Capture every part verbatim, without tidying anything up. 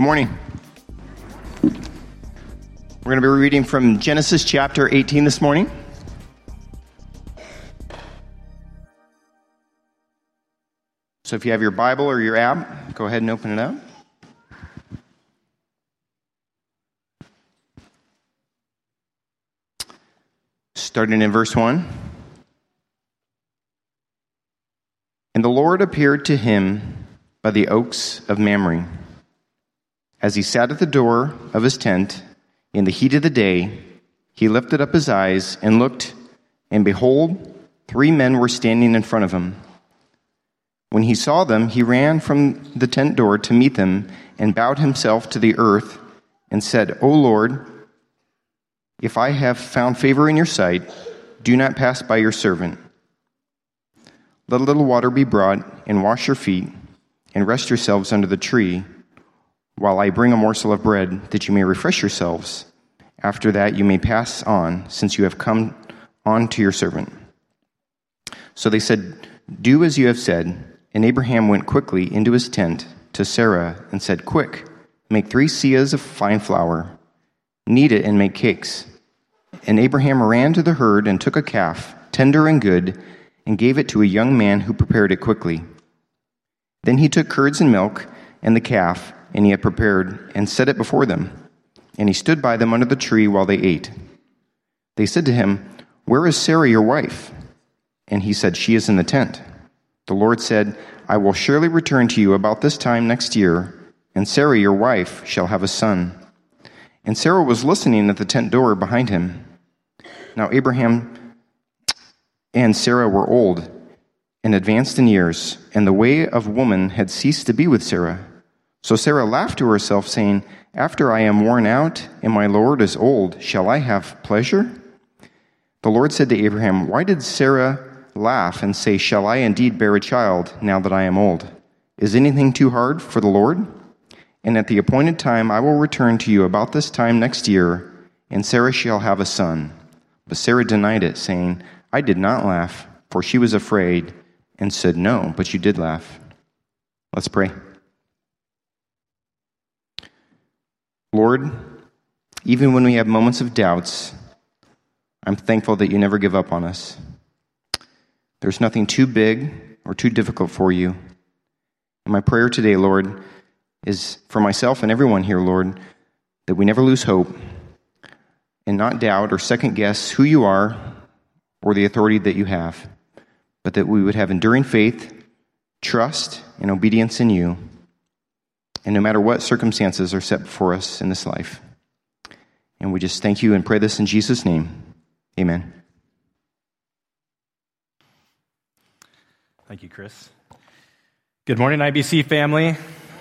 morning. We're going to be reading from Genesis chapter eighteen this morning. So if you have your Bible or your app, go ahead and open it up. Starting in verse one. And the Lord appeared to him by the oaks of Mamre, as he sat at the door of his tent in the heat of the day. He lifted up his eyes and looked, and behold, three men were standing in front of him. When he saw them, he ran from the tent door to meet them and bowed himself to the earth and said, O Lord, if I have found favor in your sight, do not pass by your servant. Let a little water be brought, and wash your feet, and rest yourselves under the tree, while I bring a morsel of bread, that you may refresh yourselves. After that you may pass on, since you have come on to your servant. So they said, Do as you have said. And Abraham went quickly into his tent to Sarah and said, Quick, make three seahs of fine flour, knead it and make cakes. And Abraham ran to the herd and took a calf, tender and good, and gave it to a young man who prepared it quickly. Then he took curds and milk and the calf, and he had prepared, and set it before them. And he stood by them under the tree while they ate. They said to him, Where is Sarah your wife? And he said, She is in the tent. The Lord said, I will surely return to you about this time next year, and Sarah your wife shall have a son. And Sarah was listening at the tent door behind him. Now Abraham and Sarah were old and advanced in years, and the way of woman had ceased to be with Sarah. So Sarah laughed to herself, saying, After I am worn out, and my Lord is old, shall I have pleasure? The Lord said to Abraham, Why did Sarah laugh and say, Shall I indeed bear a child now that I am old? Is anything too hard for the Lord? And at the appointed time I will return to you about this time next year, and Sarah shall have a son. But Sarah denied it, saying, I did not laugh, for she was afraid, and said, No, but you did laugh. Let's pray. Lord, even when we have moments of doubts, I'm thankful that you never give up on us. There's nothing too big or too difficult for you. And my prayer today, Lord, is for myself and everyone here, Lord, that we never lose hope and not doubt or second guess who you are or the authority that you have, but that we would have enduring faith, trust, and obedience in you, and no matter what circumstances are set before us in this life. And we just thank you and pray this in Jesus' name. Amen. Thank you, Chris. Good morning, I B C family.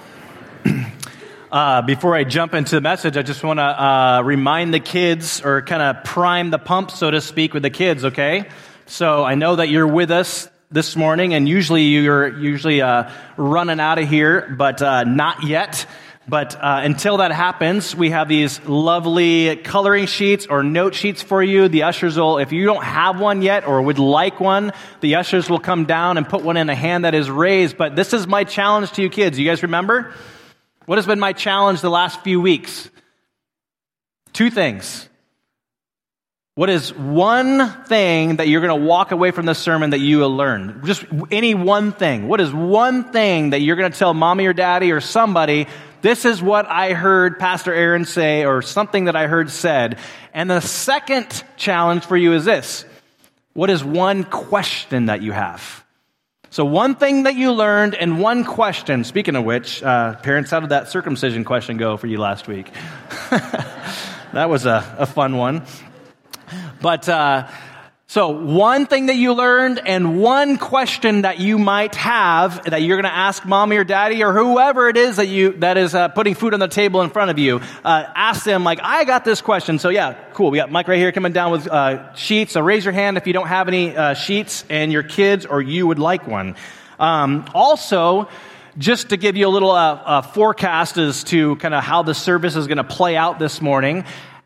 uh, before I jump into the message, I just want to uh, remind the kids, or kind of prime the pump, so to speak, with the kids, okay? So I know that you're with us this morning, and usually you're usually uh, running out of here, but uh, not yet. But uh, until that happens, we have these lovely coloring sheets or note sheets for you. The ushers will, if you don't have one yet or would like one, the ushers will come down and put one in a hand that is raised. But this is my challenge to you kids. You guys remember? What has been my challenge the last few weeks? Two things. What is one thing that you're going to walk away from this sermon that you will learn? Just any one thing. What is one thing that you're going to tell mommy or daddy or somebody, this is what I heard Pastor Aaron say, or something that I heard said? And the second challenge for you is this. What is one question that you have? So one thing that you learned and one question. Speaking of which, uh, parents, how did that circumcision question go for you last week? That was a, a fun one. But, uh, so one thing that you learned and one question that you might have that you're going to ask mommy or daddy or whoever it is that you, that is uh, putting food on the table in front of you. Uh, ask them, like, I got this question. So yeah, cool. We got Mike right here coming down with uh, sheets. So raise your hand if you don't have any uh, sheets and your kids or you would like one. Um, also, just to give you a little uh, uh, forecast as to kind of how the service is going to play out this morning.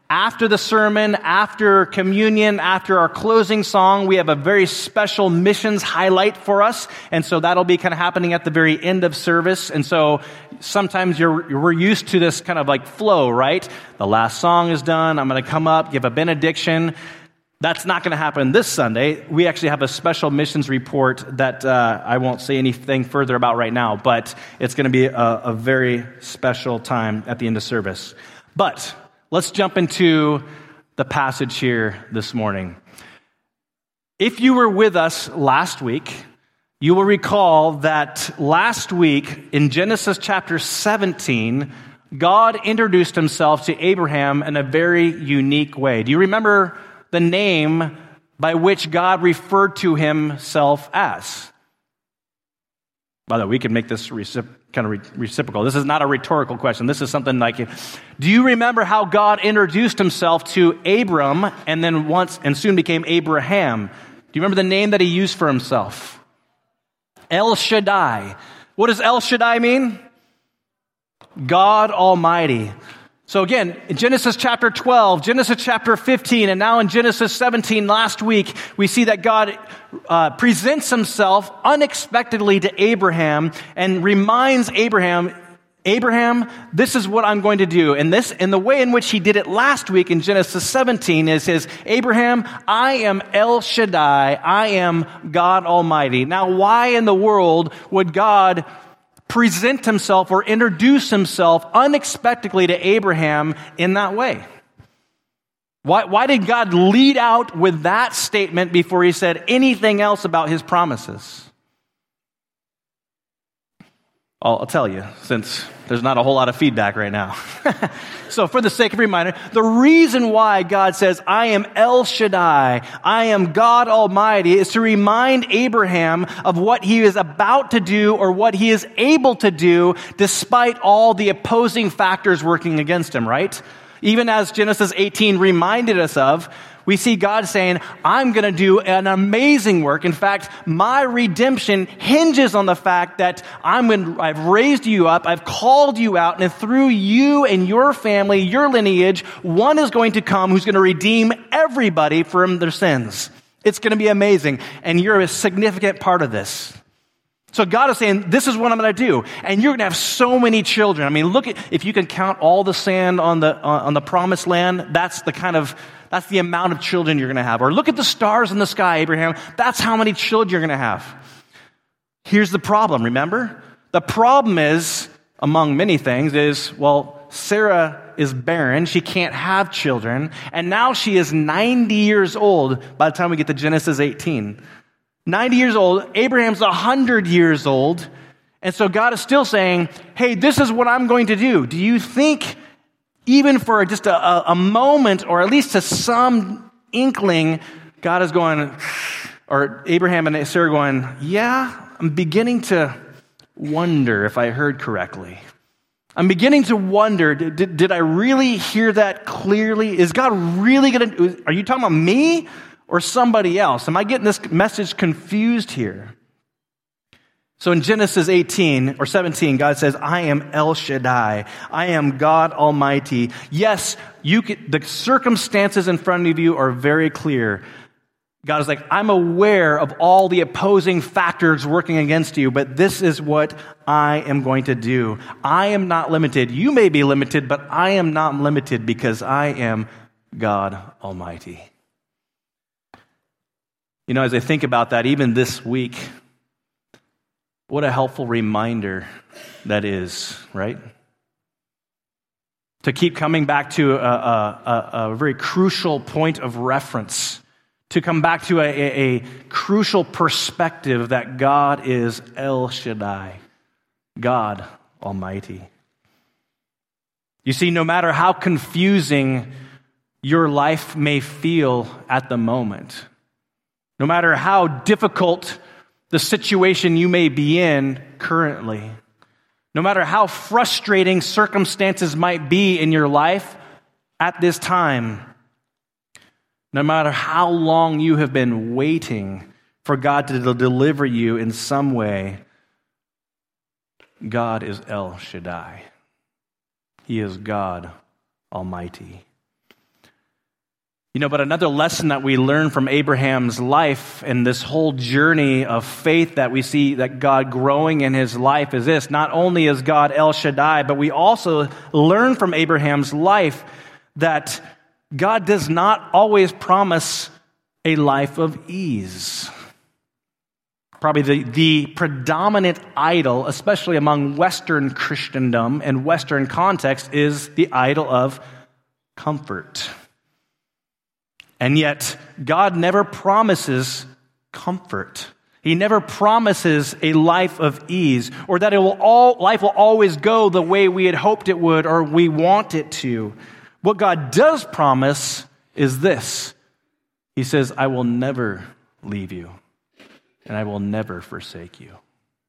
After the sermon, after communion, after our closing song, we have a very special missions highlight for us. And so that'll be kind of happening at the very end of service. And so sometimes you're, we're used to this kind of like flow, right? The last song is done. I'm going to come up, give a benediction. That's not going to happen this Sunday. We actually have a special missions report that uh, I won't say anything further about right now, but it's going to be a, a very special time at the end of service. But let's jump into the passage here this morning. If you were with us last week, you will recall that last week in Genesis chapter seventeen, God introduced himself to Abraham in a very unique way. Do you remember the name by which God referred to himself as? By the way, we can make this recip- kind of re- reciprocal. This is not a rhetorical question. This is something like, do you remember how God introduced himself to Abram and then once and soon became Abraham? Do you remember the name that he used for himself? El Shaddai. What does El Shaddai mean? God Almighty. So again, in Genesis chapter twelve, Genesis chapter fifteen, and now in Genesis seventeen last week, we see that God uh, presents himself unexpectedly to Abraham and reminds Abraham, Abraham, this is what I'm going to do. And this, and the way in which he did it last week in Genesis seventeen is his, Abraham, I am El Shaddai, I am God Almighty. Now, why in the world would God present himself or introduce himself unexpectedly to Abraham in that way? Why, why did God lead out with that statement before he said anything else about his promises? I'll, I'll tell you, since there's not a whole lot of feedback right now. So for the sake of reminder, the reason why God says, I am El Shaddai, I am God Almighty, is to remind Abraham of what he is about to do or what he is able to do despite all the opposing factors working against him, right? Even as Genesis eighteen reminded us of, we see God saying, I'm going to do an amazing work. In fact, my redemption hinges on the fact that I'm going to, I've raised you up, I've called you out, and through you and your family, your lineage, one is going to come who's going to redeem everybody from their sins. It's going to be amazing, and you're a significant part of this. So God is saying, this is what I'm going to do. And you're going to have so many children. I mean, look at, if you can count all the sand on the, on the promised land, that's the kind of, that's the amount of children you're going to have. Or look at the stars in the sky, Abraham. That's how many children you're going to have. Here's the problem, remember? The problem is, among many things, is, well, Sarah is barren. She can't have children. And now she is ninety years old by the time we get to Genesis eighteen. ninety years old. Abraham's one hundred years old. And so God is still saying, hey, this is what I'm going to do. Do you think even for just a, a moment, or at least to some inkling, God is going, or Abraham and Sarah going, yeah, I'm beginning to wonder if I heard correctly. I'm beginning to wonder, did, did I really hear that clearly? Is God really going to, are you talking about me or somebody else? Am I getting this message confused here? So in Genesis eighteen or seventeen, God says, I am El Shaddai. I am God Almighty. Yes, you can, the circumstances in front of you are very clear. God is like, I'm aware of all the opposing factors working against you, but this is what I am going to do. I am not limited. You may be limited, but I am not limited because I am God Almighty. You know, as I think about that, even this week, what a helpful reminder that is, right? To keep coming back to a, a, a, a very crucial point of reference, to come back to a, a, a crucial perspective that God is El Shaddai, God Almighty. You see, no matter how confusing your life may feel at the moment, no matter how difficult the situation you may be in currently, no matter how frustrating circumstances might be in your life at this time, no matter how long you have been waiting for God to deliver you in some way, God is El Shaddai. He is God Almighty. You know, but another lesson that we learn from Abraham's life and this whole journey of faith that we see that God growing in his life is this. Not only is God El Shaddai, but we also learn from Abraham's life that God does not always promise a life of ease. Probably the, the predominant idol, especially among Western Christendom and Western context, is the idol of comfort. And yet, God never promises comfort. He never promises a life of ease, or that it will all life will always go the way we had hoped it would or we want it to. What God does promise is this. He says, I will never leave you, and I will never forsake you.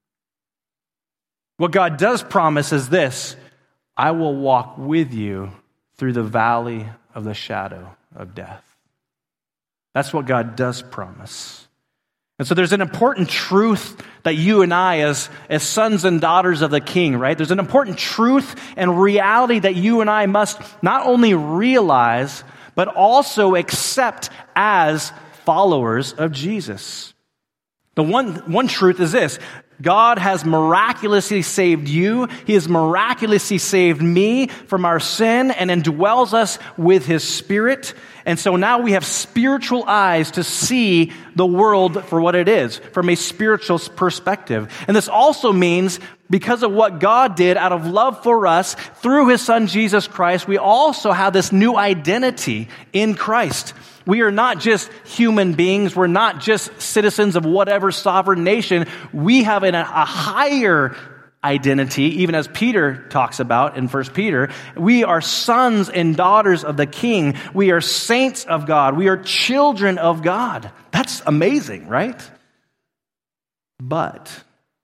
What God does promise is this. I will walk with you through the valley of the shadow of death. That's what God does promise. And so there's an important truth that you and I, as, as sons and daughters of the King, right? There's an important truth and reality that you and I must not only realize, but also accept as followers of Jesus. The one, one truth is this. God has miraculously saved you. He has miraculously saved me from our sin and indwells us with his Spirit. And so now we have spiritual eyes to see the world for what it is, from a spiritual perspective. And this also means, because of what God did out of love for us through his Son Jesus Christ, we also have this new identity in Christ. We are not just human beings. We're not just citizens of whatever sovereign nation. We have an, a higher identity, even as Peter talks about in First Peter. We are sons and daughters of the King. We are saints of God. We are children of God. That's amazing, right? But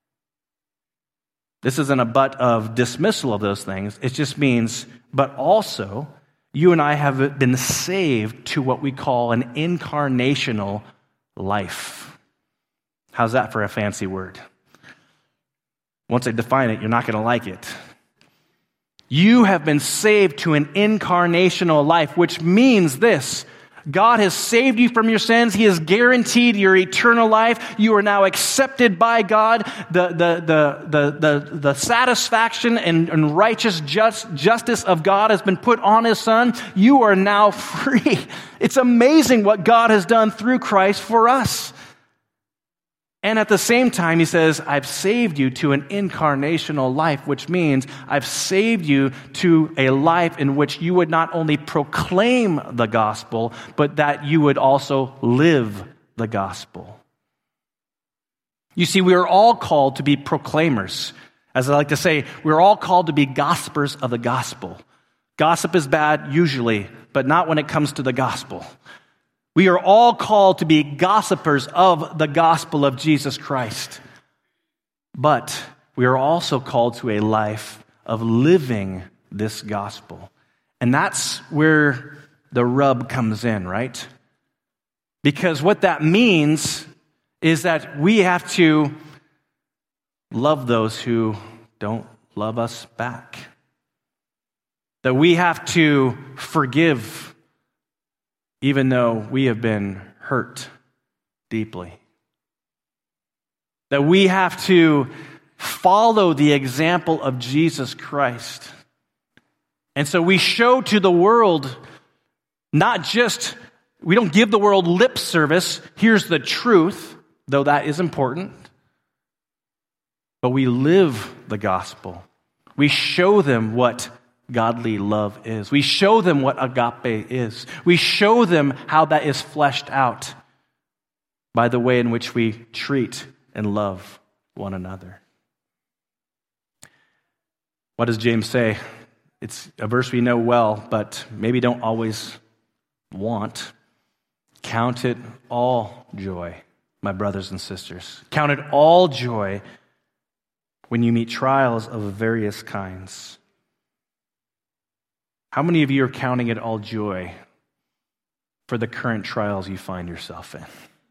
this isn't a but of dismissal of those things. It just means, but also, you and I have been saved to what we call an incarnational life. How's that for a fancy word? Once I define it, you're not going to like it. You have been saved to an incarnational life, which means this. God has saved you from your sins. He has guaranteed your eternal life. You are now accepted by God. The, the, the, the, the, the satisfaction and, and righteous just, justice of God has been put on his Son. You are now free. It's amazing what God has done through Christ for us. And at the same time, he says, I've saved you to an incarnational life, which means I've saved you to a life in which you would not only proclaim the gospel, but that you would also live the gospel. You see, we are all called to be proclaimers. As I like to say, we're all called to be gossipers of the gospel. Gossip is bad, usually, but not when it comes to the gospel. We are all called to be gossipers of the gospel of Jesus Christ. But we are also called to a life of living this gospel. And that's where the rub comes in, right? Because what that means is that we have to love those who don't love us back. That we have to forgive even though we have been hurt deeply. That we have to follow the example of Jesus Christ. And so we show to the world, not just, we don't give the world lip service, here's the truth, though that is important, but we live the gospel. We show them what godly love is. We show them what agape is. We show them how that is fleshed out by the way in which we treat and love one another. What does James say? It's a verse we know well, but maybe don't always want. Count it all joy, my brothers and sisters. Count it all joy when you meet trials of various kinds. How many of you are counting it all joy for the current trials you find yourself in?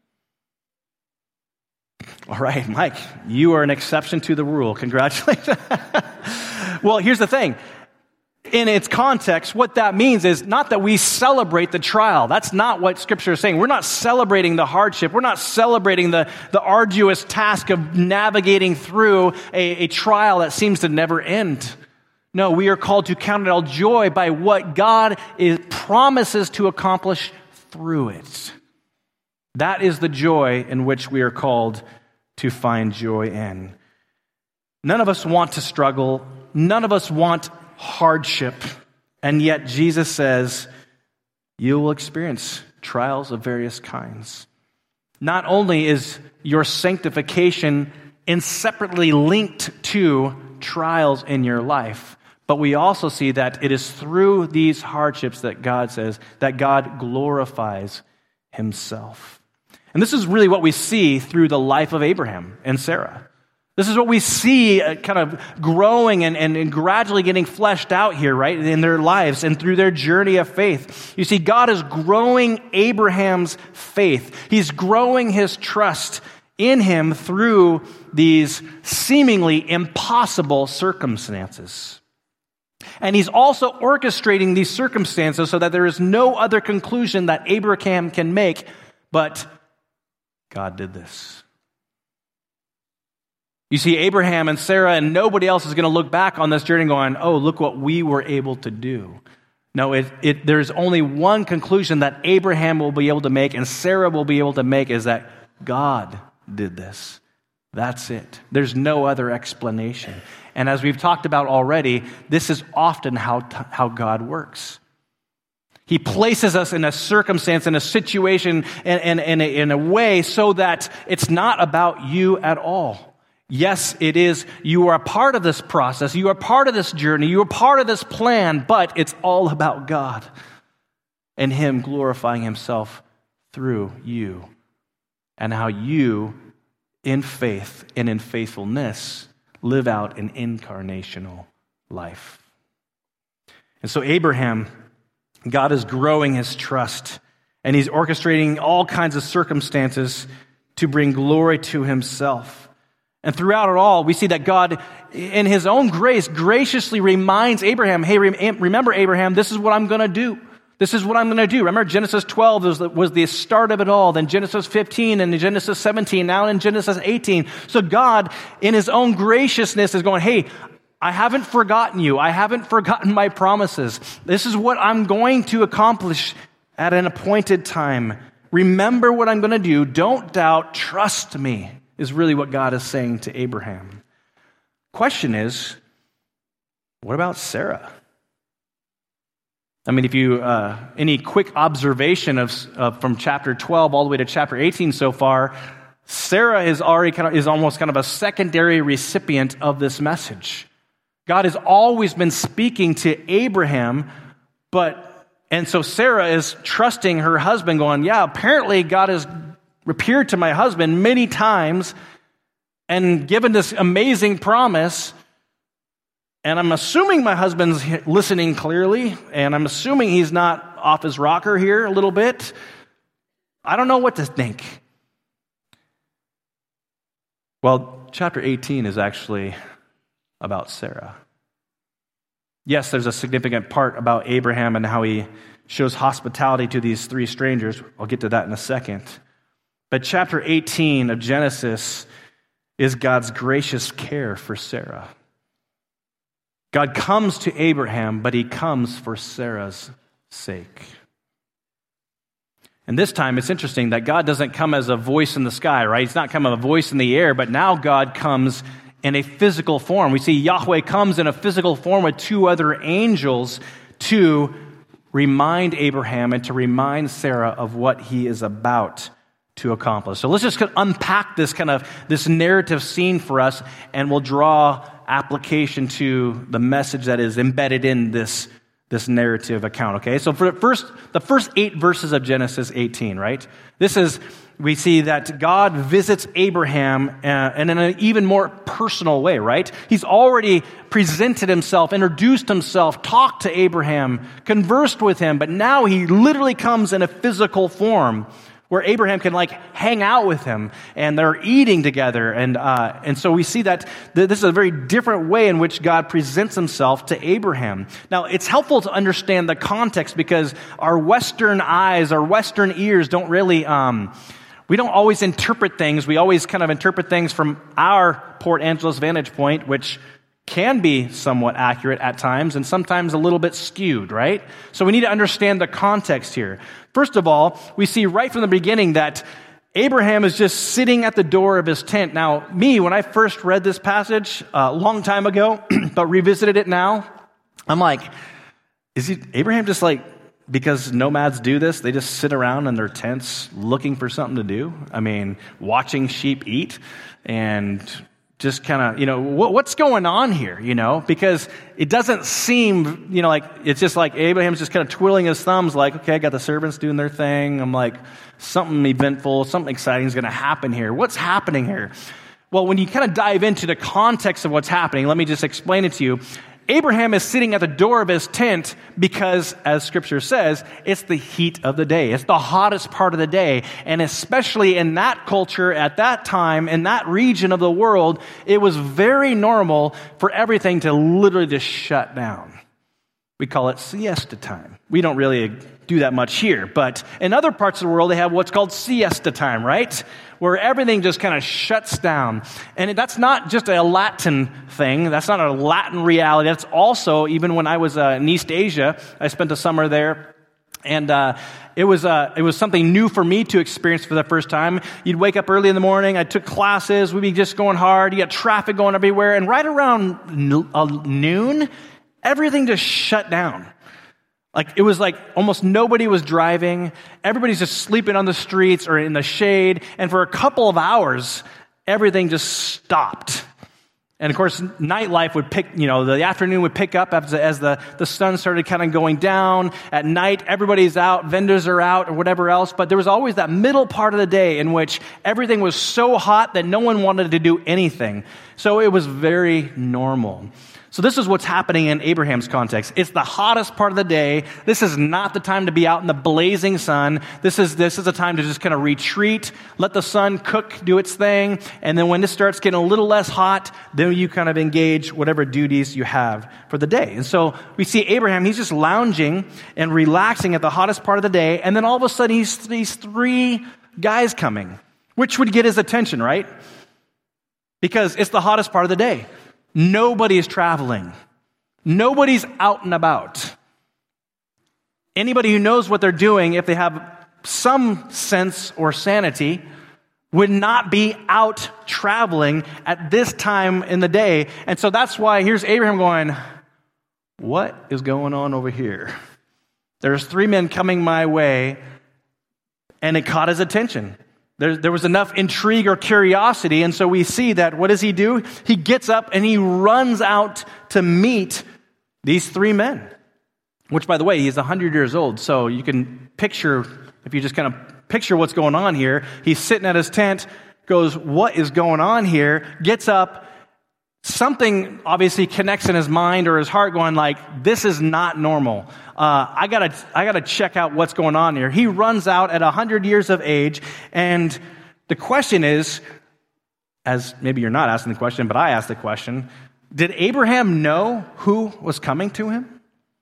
All right, Mike, you are an exception to the rule. Congratulations. Well, here's the thing. in its context, what that means is not that we celebrate the trial. That's not what Scripture is saying. We're not celebrating the hardship. We're not celebrating the, the arduous task of navigating through a, a trial that seems to never end. No, we are called to count it all joy by what God is, promises to accomplish through it. That is the joy in which we are called to find joy in. None of us want to struggle. None of us want hardship. And yet Jesus says, you will experience trials of various kinds. Not only is your sanctification inseparably linked to trials in your life, but we also see that it is through these hardships that God says that God glorifies himself. And this is really what we see through the life of Abraham and Sarah. This is what we see uh, kind of growing and, and, and gradually getting fleshed out here, right, in their lives and through their journey of faith. You see, God is growing Abraham's faith. He's growing his trust in him through these seemingly impossible circumstances. And he's also orchestrating these circumstances so that there is no other conclusion that Abraham can make, but God did this. You see, Abraham and Sarah and nobody else is going to look back on this journey going, oh, look what we were able to do. No, it, it, there's only one conclusion that Abraham will be able to make and Sarah will be able to make is that God did this. That's it. There's no other explanation. And as we've talked about already, this is often how, how God works. He places us in a circumstance, in a situation, and, and, and in a way so that it's not about you at all. Yes, it is. You are a part of this process. You are part of this journey. You are part of this plan, but it's all about God and him glorifying himself through you and how you, in faith and in faithfulness, live out an incarnational life. And so Abraham, God is growing his trust, and he's orchestrating all kinds of circumstances to bring glory to himself. And throughout it all, we see that God, in his own grace, graciously reminds Abraham, hey, remember, Abraham, this is what I'm going to do. This is what I'm going to do. Remember, Genesis twelve was the, was the start of it all. Then Genesis fifteen and Genesis seventeen, now in Genesis eighteen. So God, in his own graciousness, is going, hey, I haven't forgotten you. I haven't forgotten my promises. This is what I'm going to accomplish at an appointed time. Remember what I'm going to do. Don't doubt. Trust me, is really what God is saying to Abraham. Question is, what about Sarah? I mean, if you, uh, any quick observation of, uh, from chapter twelve all the way to chapter eighteen so far, Sarah is already kind of, is almost kind of a secondary recipient of this message. God has always been speaking to Abraham, but, and so Sarah is trusting her husband going, yeah, apparently God has appeared to my husband many times and given this amazing promise. And I'm assuming my husband's listening clearly, and I'm assuming he's not off his rocker here a little bit. I don't know what to think. Well, chapter eighteen is actually about Sarah. Yes, there's a significant part about Abraham and how he shows hospitality to these three strangers. I'll get to that in a second. But chapter eighteen of Genesis is God's gracious care for Sarah. God comes to Abraham, but he comes for Sarah's sake. And this time, it's interesting that God doesn't come as a voice in the sky, right? He's not come as a voice in the air, but now God comes in a physical form. We see Yahweh comes in a physical form with two other angels to remind Abraham and to remind Sarah of what he is about to accomplish. So let's just unpack this kind of, this narrative scene for us, and we'll draw application to the message that is embedded in this, this narrative account, okay? So for the first, the first eight verses of Genesis eighteen, right? This is, we see that God visits Abraham uh, and in an even more personal way, right? He's already presented himself, introduced himself, talked to Abraham, conversed with him, but now he literally comes in a physical form where Abraham can like hang out with him, and they're eating together. And uh, and so we see that th- this is a very different way in which God presents himself to Abraham. Now, it's helpful to understand the context because our Western eyes, our Western ears don't really, um, we don't always interpret things. We always kind of interpret things from our Port Angeles vantage point, which can be somewhat accurate at times and sometimes a little bit skewed, right? So we need to understand the context here. First of all, we see right from the beginning that Abraham is just sitting at the door of his tent. Now, me, when I first read this passage a long time ago, but revisited it now, I'm like, is he, Abraham just like, because nomads do this, they just sit around in their tents looking for something to do? I mean, watching sheep eat and just kind of, you know, what, what's going on here, you know? Because it doesn't seem, you know, like, it's just like Abraham's just kind of twiddling his thumbs like, okay, I got the servants doing their thing. I'm like, something eventful, something exciting is going to happen here. What's happening here? Well, when you kind of dive into the context of what's happening, let me just explain it to you. Abraham is sitting at the door of his tent because, as Scripture says, it's the heat of the day. It's the hottest part of the day. And especially in that culture, at that time, in that region of the world, it was very normal for everything to literally just shut down. We call it siesta time. We don't really do that much here, but in other parts of the world, they have what's called siesta time, right? Where everything just kind of shuts down. And that's not just a Latin thing. That's not a Latin reality. That's also, even when I was uh, in East Asia, I spent a summer there, and uh, it was uh, it was something new for me to experience for the first time. You'd wake up early in the morning. I took classes. We'd be just going hard. You got traffic going everywhere. And right around no- uh, noon, everything just shut down. Like, it was like almost nobody was driving. Everybody's just sleeping on the streets or in the shade. And for a couple of hours, everything just stopped. And of course, nightlife would pick, you know, the afternoon would pick up as, as the, the sun started kind of going down. At night, everybody's out, vendors are out, or whatever else. But there was always that middle part of the day in which everything was so hot that no one wanted to do anything. So it was very normal. So this is what's happening in Abraham's context. It's the hottest part of the day. This is not the time to be out in the blazing sun. This is this is a time to just kind of retreat, let the sun cook, do its thing, and then when it starts getting a little less hot, then you kind of engage whatever duties you have for the day. And so we see Abraham, he's just lounging and relaxing at the hottest part of the day, and then all of a sudden he's these three guys coming, which would get his attention, right? Because it's the hottest part of the day. Nobody is traveling. Nobody's out and about. Anybody who knows what they're doing, if they have some sense or sanity, would not be out traveling at this time in the day. And so that's why here's Abraham going, what is going on over here? There's three men coming my way, and it caught his attention. There, there was enough intrigue or curiosity, and so we see that, what does he do? He gets up and he runs out to meet these three men, which, by the way, he's one hundred years old, so you can picture, if you just kind of picture what's going on here, he's sitting at his tent, goes, what is going on here? Gets up, something obviously connects in his mind or his heart going like, this is not normal. Uh, I gotta, I gotta check out what's going on here. He runs out at one hundred years of age, and the question is, as maybe you're not asking the question, but I asked the question, did Abraham know who was coming to him?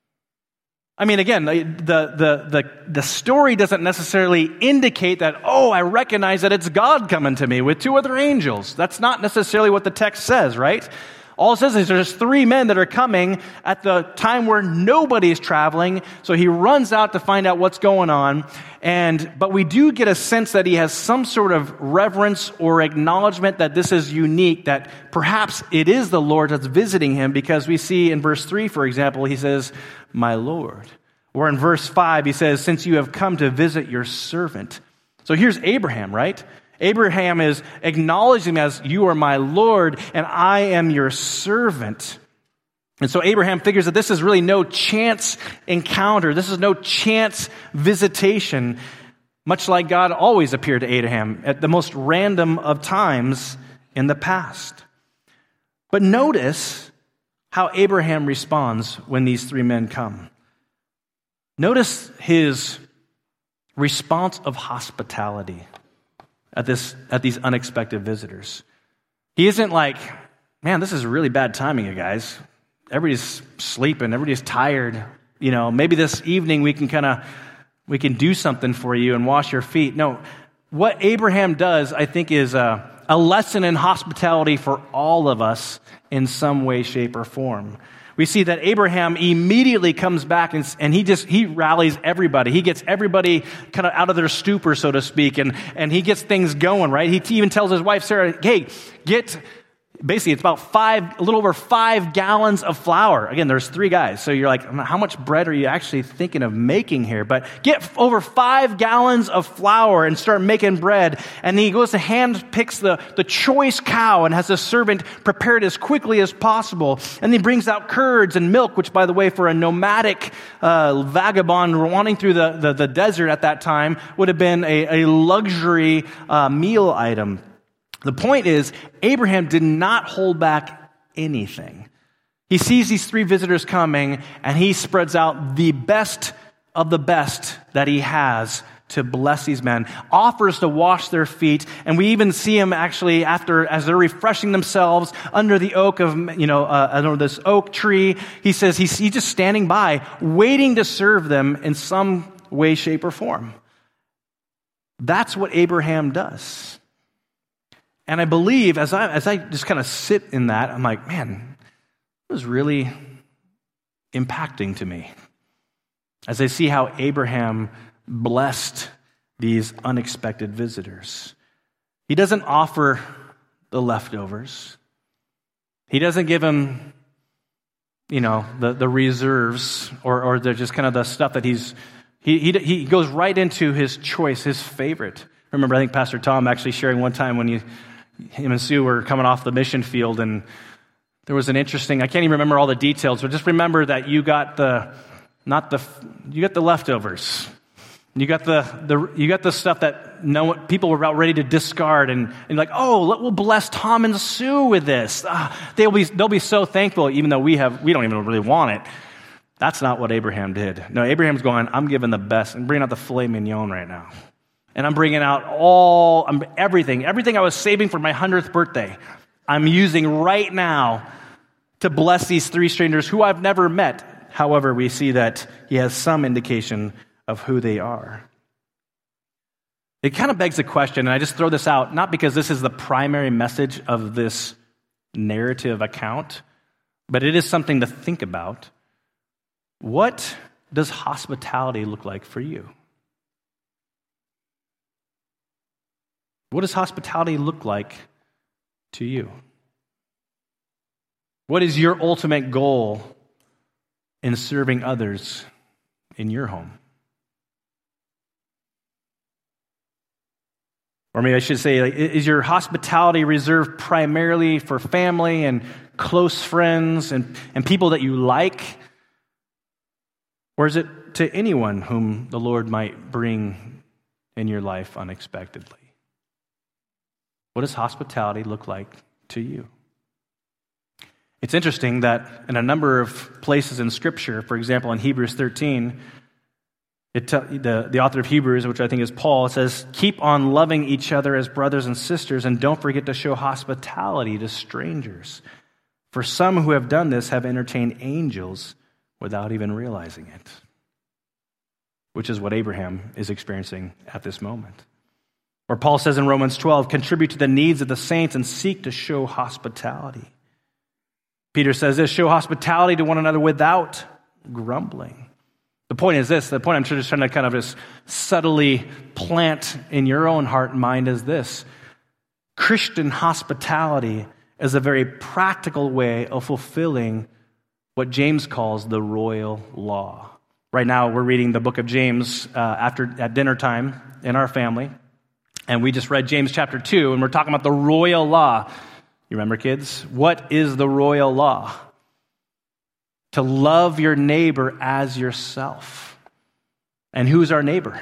I mean, again, the, the, the, the story doesn't necessarily indicate that, oh, I recognize that it's God coming to me with two other angels. That's not necessarily what the text says, right? All it says is there's three men that are coming at the time where nobody's traveling, so he runs out to find out what's going on. And but we do get a sense that he has some sort of reverence or acknowledgement that this is unique, that perhaps it is the Lord that's visiting him, because we see in verse three, for example, he says, my Lord. Or in verse five, he says, since you have come to visit your servant. So here's Abraham, right? Abraham is acknowledging him as, you are my Lord, and I am your servant. And so Abraham figures that this is really no chance encounter. This is no chance visitation, much like God always appeared to Abraham at the most random of times in the past. But notice how Abraham responds when these three men come. Notice his response of hospitality at this at these unexpected visitors. He isn't like, man, this is really bad timing, you guys. Everybody's sleeping, everybody's tired. You know, maybe this evening we can kind of we can do something for you and wash your feet. No, what Abraham does, I think, is a, a lesson in hospitality for all of us in some way, shape, or form. We see that Abraham immediately comes back and, and he just, he rallies everybody. He gets everybody kind of out of their stupor, so to speak, and, and he gets things going, right? He even tells his wife, Sarah, hey, get, basically it's about five, a little over five gallons of flour. Again, there's three guys. So you're like, how much bread are you actually thinking of making here? But get over five gallons of flour and start making bread. And then he goes to hand picks the, the choice cow and has a servant prepare it as quickly as possible. And he brings out curds and milk, which, by the way, for a nomadic uh, vagabond wandering through the, the, the desert at that time would have been a, a luxury uh, meal item. The point is, Abraham did not hold back anything. He sees these three visitors coming, and he spreads out the best of the best that he has to bless these men, offers to wash their feet, and we even see him actually after, as they're refreshing themselves under the oak of, you know, uh, under this oak tree, he says he's, he's just standing by, waiting to serve them in some way, shape, or form. That's what Abraham does. And I believe, as I as I just kind of sit in that, I'm like, man, it was really impacting to me. As I see how Abraham blessed these unexpected visitors. He doesn't offer the leftovers. He doesn't give him, you know, the, the reserves or, or the, just kind of the stuff that he's, he, he, he goes right into his choice, his favorite. I remember, I think Pastor Tom actually sharing one time when you, him and Sue were coming off the mission field, and there was an interesting, I can't even remember all the details, but just remember that you got the, not the, you got the leftovers. You got the, the you got the stuff that no people were about ready to discard, and, and like, oh, let, we'll bless Tom and Sue with this. Ah, they'll be they'll be so thankful, even though we have we don't even really want it. That's not what Abraham did. No, Abraham's going, I'm giving the best. I'm bringing out the filet mignon right now, and I'm bringing out all I'm, everything, everything I was saving for my hundredth birthday. I'm using right now to bless these three strangers who I've never met. However, we see that he has some indication of who they are. It kind of begs the question, and I just throw this out, not because this is the primary message of this narrative account, but it is something to think about. What does hospitality look like for you? What does hospitality look like to you? What is your ultimate goal in serving others in your home? Or maybe I should say, like, is your hospitality reserved primarily for family and close friends and, and people that you like? Or is it to anyone whom the Lord might bring in your life unexpectedly? What does hospitality look like to you? It's interesting that in a number of places in Scripture, for example, in Hebrews thirteen, It t- the, the author of Hebrews, which I think is Paul, says, keep on loving each other as brothers and sisters, and don't forget to show hospitality to strangers. For some who have done this have entertained angels without even realizing it, which is what Abraham is experiencing at this moment. Or Paul says in Romans twelve, contribute to the needs of the saints and seek to show hospitality. Peter says this, show hospitality to one another without grumbling. The point is this, the point I'm just trying to kind of just subtly plant in your own heart and mind is this. Christian hospitality is a very practical way of fulfilling what James calls the royal law. Right now we're reading the book of James uh, after at dinner time in our family, and we just read James chapter two, and we're talking about the royal law. You remember, kids? What is the royal law? To love your neighbor as yourself. And who's our neighbor?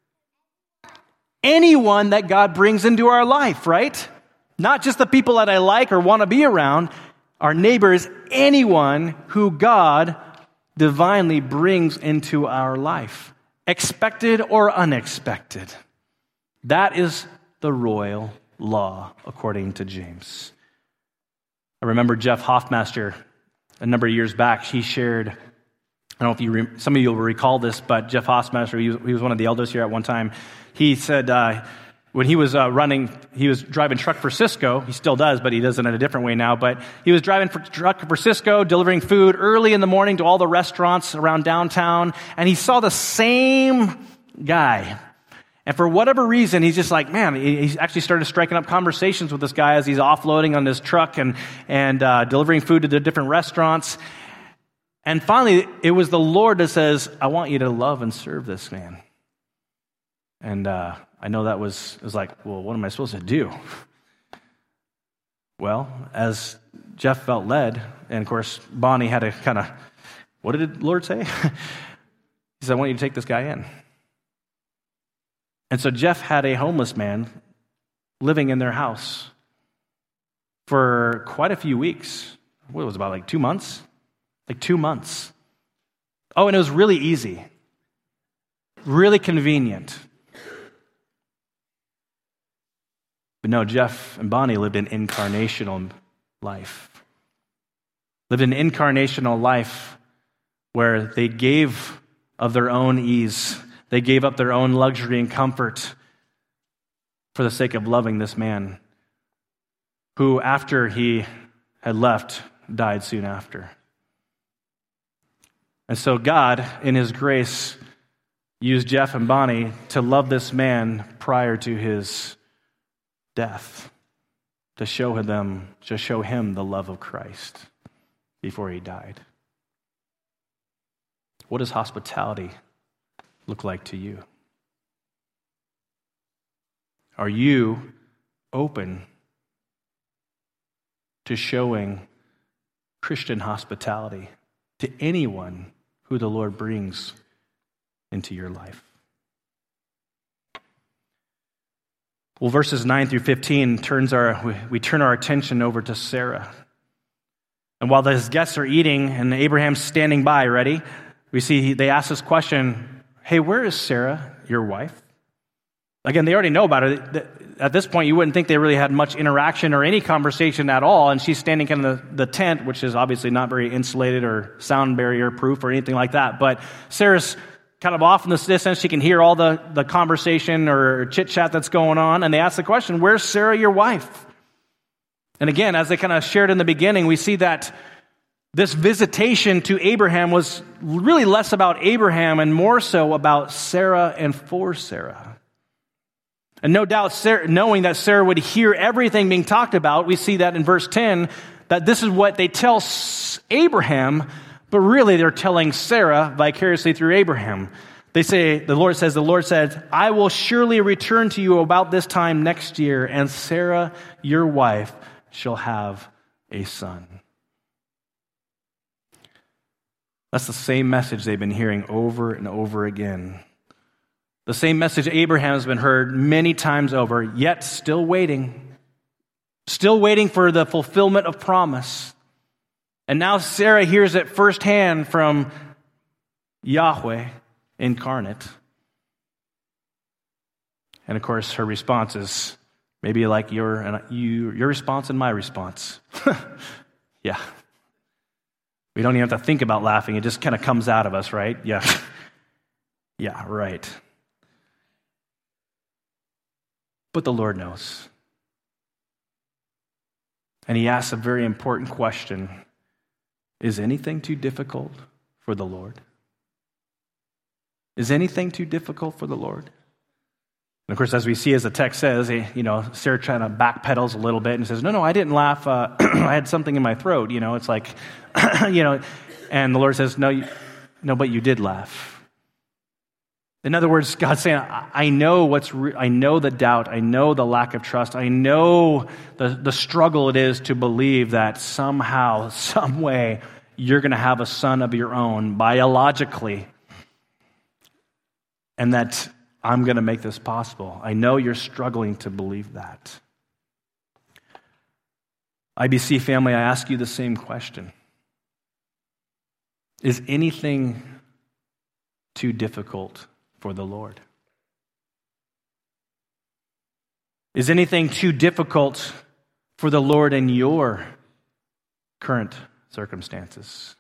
Anyone that God brings into our life, right? Not just the people that I like or want to be around. Our neighbor is anyone who God divinely brings into our life. expected or unexpected. That is the royal law, according to James. I remember Jeff Hoffmaster, a number of years back, he shared, I don't know if you, re, some of you will recall this, but Jeff Hoffmaster, he was, he was one of the elders here at one time. He said uh, when he was uh, running, he was driving truck for Cisco. He still does, but he does it in a different way now. But he was driving for truck for Cisco, delivering food early in the morning to all the restaurants around downtown, and he saw the same guy. And for whatever reason, he's just like, man, he actually started striking up conversations with this guy as he's offloading on this truck and, and uh, delivering food to the different restaurants. And finally, it was the Lord that says, I want you to love and serve this man. And uh, I know that was, it was like, well, what am I supposed to do? Well, as Jeff felt led, and of course, Bonnie had to kind of, what did the Lord say? He said, I want you to take this guy in. And so Jeff had a homeless man living in their house for quite a few weeks. What was it, about like two months? Like two months. Oh, and it was really easy. Really convenient. But no, Jeff and Bonnie lived an incarnational life. Lived an incarnational life where they gave of their own ease. They gave up their own luxury and comfort for the sake of loving this man who, after he had left, died soon after. And so God, in his grace, used Jeff and Bonnie to love this man prior to his death, to show them, to show him the love of Christ before he died. What does hospitality look like to you? Are you open to showing Christian hospitality to anyone who the Lord brings into your life? Well, verses nine through fifteen turns our we, we turn our attention over to Sarah. And while his guests are eating and Abraham's standing by, ready, we see they ask this question, hey, where is Sarah, your wife? Again, they already know about her. At this point, you wouldn't think they really had much interaction or any conversation at all, and she's standing in the, the tent, which is obviously not very insulated or sound barrier proof or anything like that. But Sarah's kind of off in the distance. She can hear all the, the conversation or chit-chat that's going on, and they ask the question, where's Sarah, your wife? And again, as they kind of shared in the beginning, we see that this visitation to Abraham was really less about Abraham and more so about Sarah and for Sarah. And no doubt, Sarah, knowing that Sarah would hear everything being talked about, we see that in verse ten, that this is what they tell Abraham, but really they're telling Sarah vicariously through Abraham. They say, the Lord says, the Lord said, I will surely return to you about this time next year, and Sarah, your wife, shall have a son. That's the same message they've been hearing over and over again. The same message Abraham has been heard many times over, yet still waiting. Still waiting for the fulfillment of promise. And now Sarah hears it firsthand from Yahweh incarnate. And of course, her response is maybe like your, you, your response and my response. Yeah. We don't even have to think about laughing. It just kind of comes out of us, right? Yeah. Yeah, right. But the Lord knows. And he asks a very important question. Is anything too difficult for the Lord? Is anything too difficult for the Lord? And of course, as we see, as the text says, you know, Sarah kind of backpedals a little bit and says, no, no, I didn't laugh. Uh, I had something in my throat. You know, it's like, you know, and the Lord says, no, you, no, but you did laugh. In other words, God's saying, I know what's, re- I know the doubt, I know the lack of trust, I know the, the struggle it is to believe that somehow, some way, you're going to have a son of your own biologically, and that I'm going to make this possible. I know you're struggling to believe that. I B C family, I ask you the same question. Is anything too difficult for the Lord? Is anything too difficult for the Lord in your current circumstances?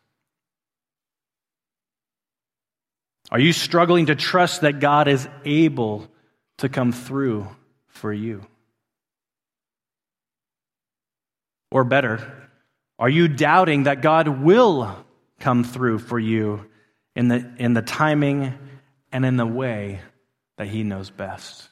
Are you struggling to trust that God is able to come through for you? Or better, are you doubting that God will come through for you in the, in the timing and in the way that He knows best?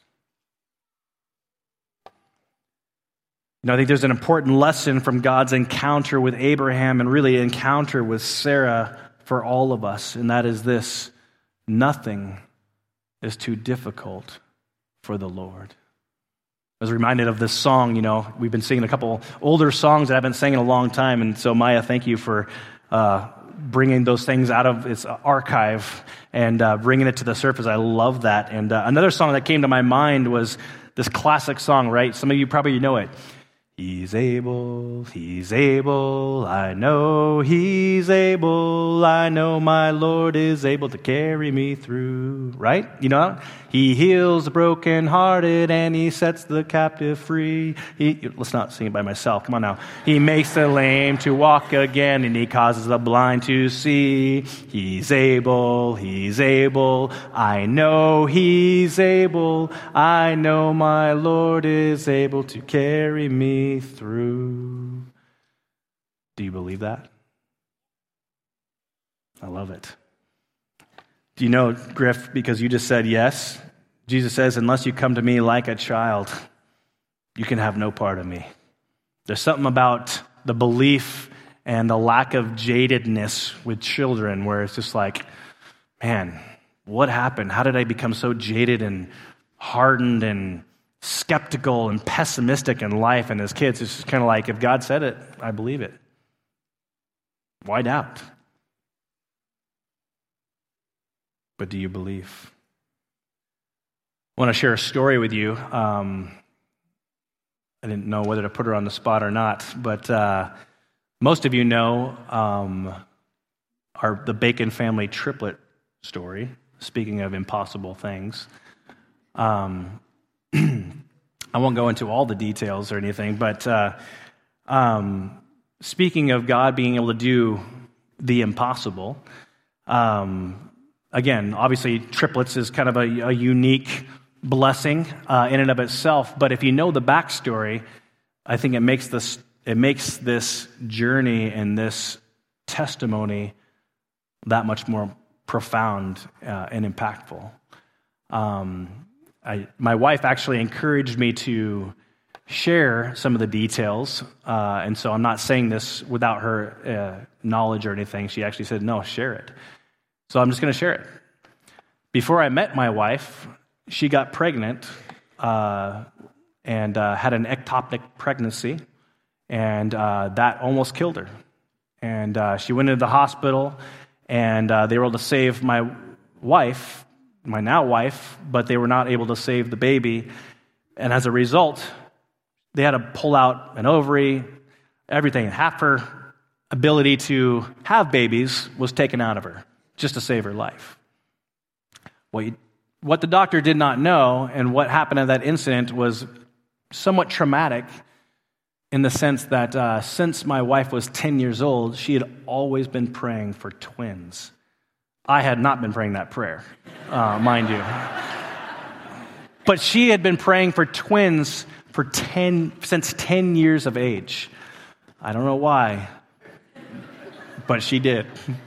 You know, I think there's an important lesson from God's encounter with Abraham and really encounter with Sarah for all of us, and that is this: nothing is too difficult for the Lord. I was reminded of this song. You know, we've been singing a couple older songs that I've been singing a long time, and so Maya, thank you for uh, bringing those things out of its archive and uh, bringing it to the surface. I love that. And uh, another song that came to my mind was this classic song, right? Some of you probably know it. He's able, He's able, I know He's able, I know my Lord is able to carry me through, right? You know, He heals the brokenhearted and He sets the captive free. He, let's not sing it by myself, come on now. He makes the lame to walk again and He causes the blind to see. He's able, He's able, I know He's able, I know my Lord is able to carry me through. Do you believe that? I love it. Do you know, Griff, because you just said yes, Jesus says, unless you come to me like a child, you can have no part of me. There's something about the belief and the lack of jadedness with children where it's just like, man, what happened? How did I become so jaded and hardened and skeptical and pessimistic in life? And as kids, it's just kind of like, if God said it, I believe it. Why doubt? But do you believe? I want to share a story with you. Um, I didn't know whether to put her on the spot or not, but uh, most of you know um, our the Bacon family triplet story, speaking of impossible things. Um I won't go into all the details or anything, but uh, um, speaking of God being able to do the impossible, um, again, obviously triplets is kind of a, a unique blessing uh, in and of itself, but if you know the backstory, I think it makes this it makes this journey and this testimony that much more profound uh, and impactful. Um I, my wife actually encouraged me to share some of the details, uh, and so I'm not saying this without her uh, knowledge or anything. She actually said, no, share it. So I'm just going to share it. Before I met my wife, she got pregnant uh, and uh, had an ectopic pregnancy, and uh, that almost killed her. And uh, she went into the hospital, and uh, they were able to save my wife, my now wife, but they were not able to save the baby. And as a result, they had to pull out an ovary, everything. Half her ability to have babies was taken out of her just to save her life. What, you, what the doctor did not know and what happened in that incident was somewhat traumatic in the sense that uh, since my wife was ten years old, she had always been praying for twins. I had not been praying that prayer, uh, mind you. But she had been praying for twins for ten since ten years of age. I don't know why, but she did.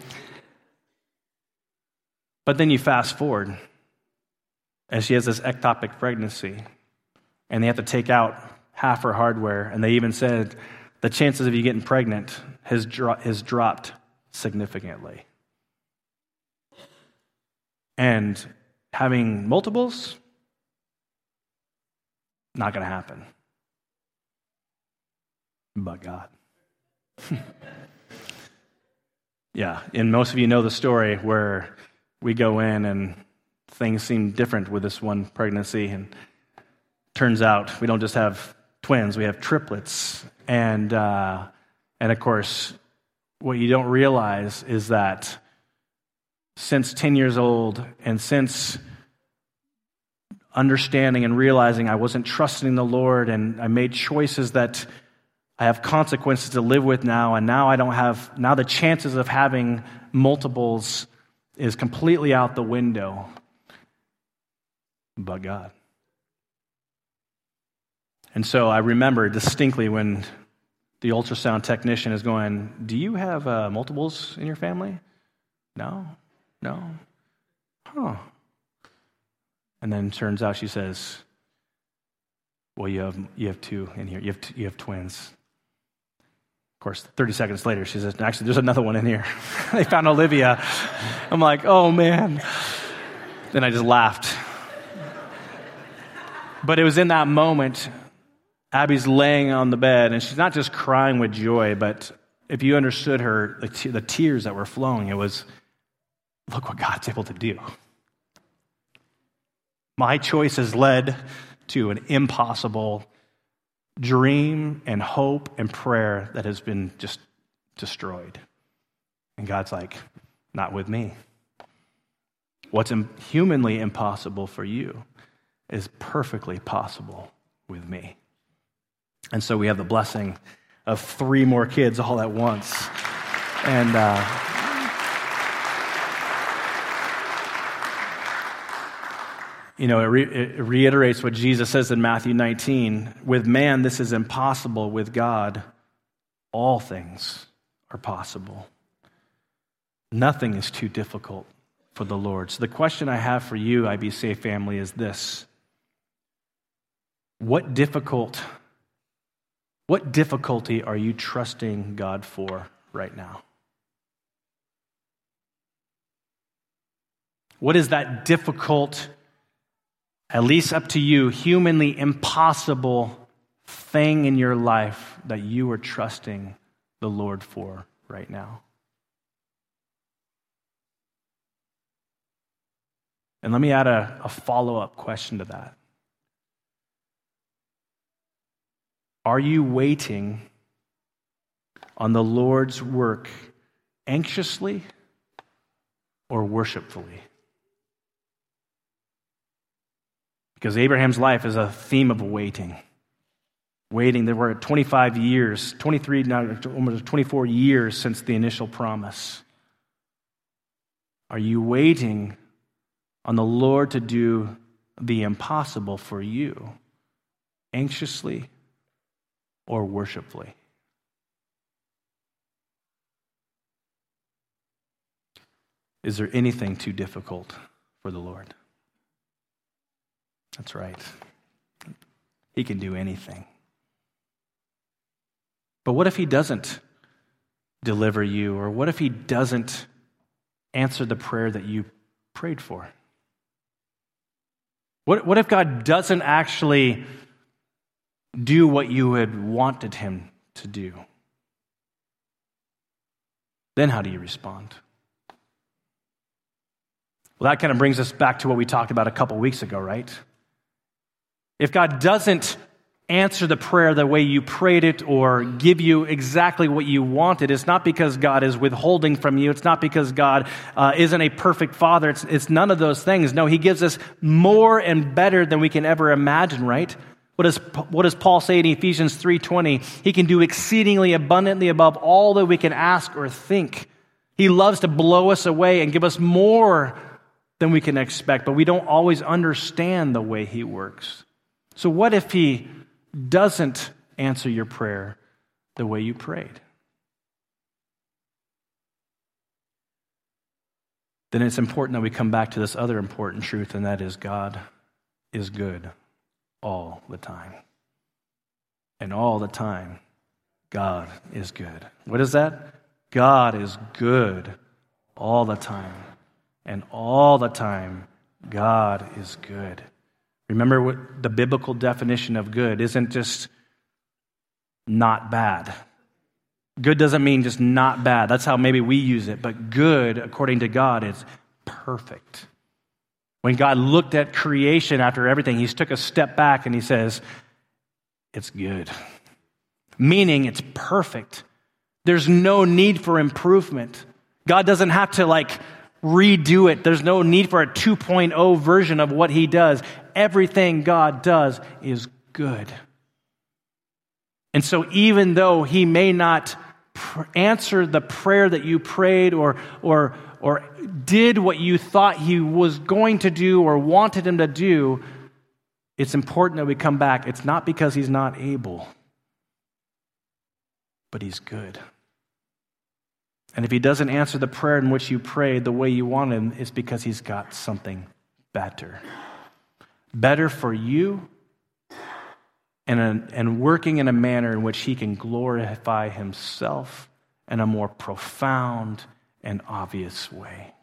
But then you fast forward, and she has this ectopic pregnancy, and they have to take out half her hardware, and they even said the chances of you getting pregnant has, dro- has dropped significantly. And having multiples, not going to happen. But God. Yeah, and most of you know the story where we go in and things seem different with this one pregnancy, and turns out we don't just have twins, we have triplets. And uh, and of course, what you don't realize is that since ten years old and since understanding and realizing I wasn't trusting the Lord, and I made choices that I have consequences to live with now, and now I don't have, now the chances of having multiples is completely out the window. But God. And so I remember distinctly when the ultrasound technician is going, do you have uh, multiples in your family? No, no. Huh. And then turns out she says, well, you have you have two in here. You have t- you have twins. Of course, thirty seconds later, she says, actually, there's another one in here. They found Olivia. I'm like, oh, man. Then I just laughed. But it was in that moment, Abby's laying on the bed, and she's not just crying with joy, but if you understood her, the, te- the tears that were flowing, it was, look what God's able to do. My choices led to an impossible dream and hope and prayer that has been just destroyed. And God's like, not with me. What's humanly impossible for you is perfectly possible with me. And so we have the blessing of three more kids all at once. And uh, you know, it, re- it reiterates what Jesus says in Matthew nineteen. With man, this is impossible. With God, all things are possible. Nothing is too difficult for the Lord. So the question I have for you, I B Safe family, is this. What difficult, what difficulty are you trusting God for right now? What is that difficult, at least up to you, humanly impossible thing in your life that you are trusting the Lord for right now? And let me add a, a follow-up question to that. Are you waiting on the Lord's work anxiously or worshipfully? Because Abraham's life is a theme of waiting. Waiting, there were twenty-five years, twenty-three, now almost twenty-four years since the initial promise. Are you waiting on the Lord to do the impossible for you, anxiously or worshipfully? Is there anything too difficult for the Lord? That's right. He can do anything. But what if he doesn't deliver you? Or what if he doesn't answer the prayer that you prayed for? What, what if God doesn't actually do what you had wanted him to do? Then how do you respond? Well, that kind of brings us back to what we talked about a couple weeks ago, right? If God doesn't answer the prayer the way you prayed it or give you exactly what you wanted, it's not because God is withholding from you. It's not because God uh, isn't a perfect father. It's, it's none of those things. No, he gives us more and better than we can ever imagine, right? What does, what does Paul say in Ephesians three twenty? He can do exceedingly abundantly above all that we can ask or think. He loves to blow us away and give us more than we can expect, but we don't always understand the way he works. So what if he doesn't answer your prayer the way you prayed? Then it's important that we come back to this other important truth, and that is God is good all the time. And all the time, God is good. What is that? God is good all the time. And all the time, God is good. Remember what the biblical definition of good isn't just not bad. Good doesn't mean just not bad. That's how maybe we use it. But good, according to God, is perfect. When God looked at creation after everything, he took a step back and he says, it's good. Meaning it's perfect. There's no need for improvement. God doesn't have to like redo it. There's no need for a two point oh version of what he does. everything God does is good. And so even though he may not pr- answer the prayer that you prayed or, or, or did what you thought he was going to do or wanted him to do, it's important that we come back. It's not because he's not able, but he's good. And if he doesn't answer the prayer in which you prayed the way you want him, it's because he's got something better. Better for you and, a, and working in a manner in which he can glorify himself in a more profound and obvious way.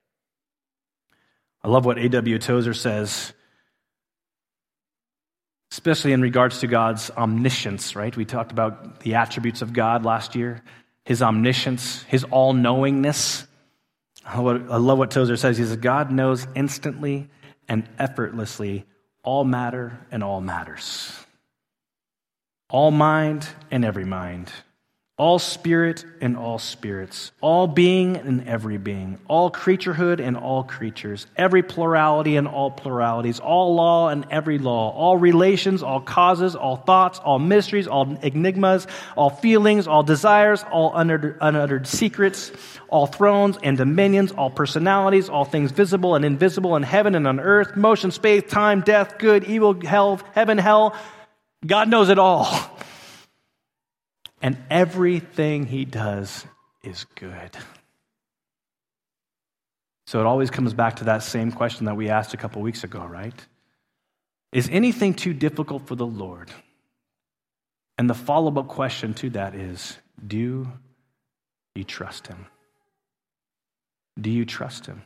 I love what A W Tozer says, especially in regards to God's omniscience, right? We talked about the attributes of God last year. His omniscience, his all-knowingness. I love what Tozer says. He says, God knows instantly and effortlessly all matter and all matters. All mind and every mind. All spirit and all spirits. All being and every being. All creaturehood and all creatures. Every plurality and all pluralities. All law and every law. All relations, all causes, all thoughts, all mysteries, all enigmas, all feelings, all desires, all unuttered, unuttered secrets, all thrones and dominions, all personalities, all things visible and invisible in heaven and on earth, motion, space, time, death, good, evil, hell, heaven, hell. God knows it all. And everything he does is good. So it always comes back to that same question that we asked a couple weeks ago, right? Is anything too difficult for the Lord? And the follow-up question to that is, do you trust him? Do you trust him?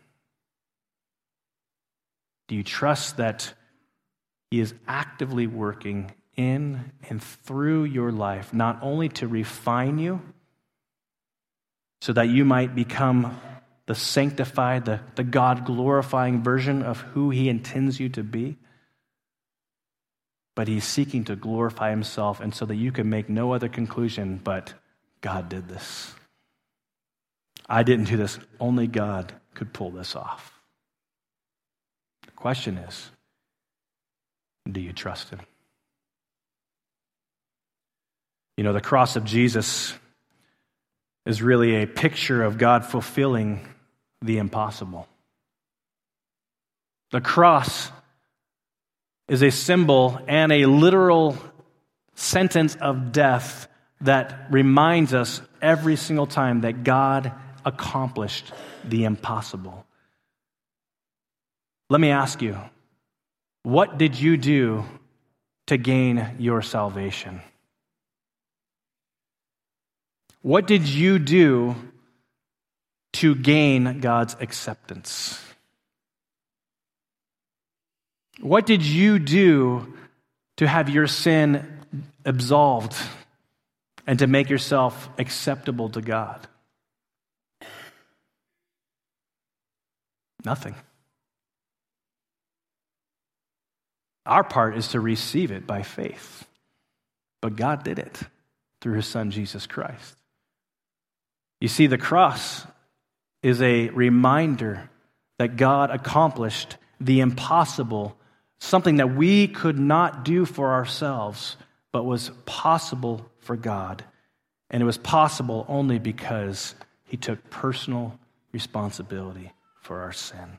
Do you trust that he is actively working in and through your life, not only to refine you so that you might become the sanctified, the, the God-glorifying version of who he intends you to be, but he's seeking to glorify himself, and so that you can make no other conclusion but God did this. I didn't do this. Only God could pull this off. The question is, do you trust him? You know, the cross of Jesus is really a picture of God fulfilling the impossible. The cross is a symbol and a literal sentence of death that reminds us every single time that God accomplished the impossible. Let me ask you, what did you do to gain your salvation? What did you do to gain God's acceptance? What did you do to have your sin absolved and to make yourself acceptable to God? Nothing. Our part is to receive it by faith. But God did it through his Son, Jesus Christ. You see, the cross is a reminder that God accomplished the impossible, something that we could not do for ourselves, but was possible for God. And it was possible only because he took personal responsibility for our sin.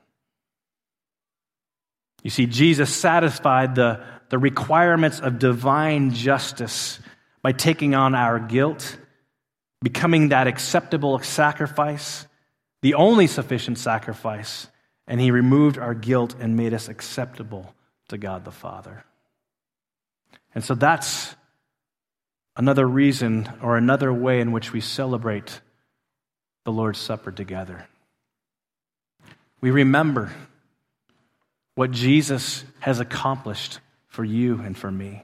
You see, Jesus satisfied the, the requirements of divine justice by taking on our guilt, becoming that acceptable sacrifice, the only sufficient sacrifice, and he removed our guilt and made us acceptable to God the Father. And so that's another reason or another way in which we celebrate the Lord's Supper together. We remember what Jesus has accomplished for you and for me.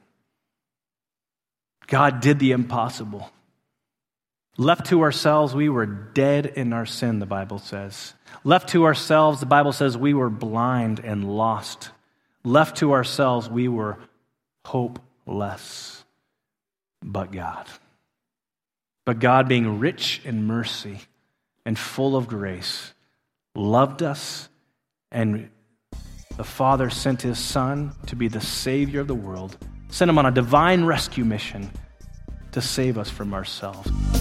God did the impossible. Left to ourselves, we were dead in our sin, the Bible says. Left to ourselves, the Bible says we were blind and lost. Left to ourselves, we were hopeless. But God. But God, being rich in mercy and full of grace, loved us and the Father sent his Son to be the Savior of the world, sent him on a divine rescue mission to save us from ourselves.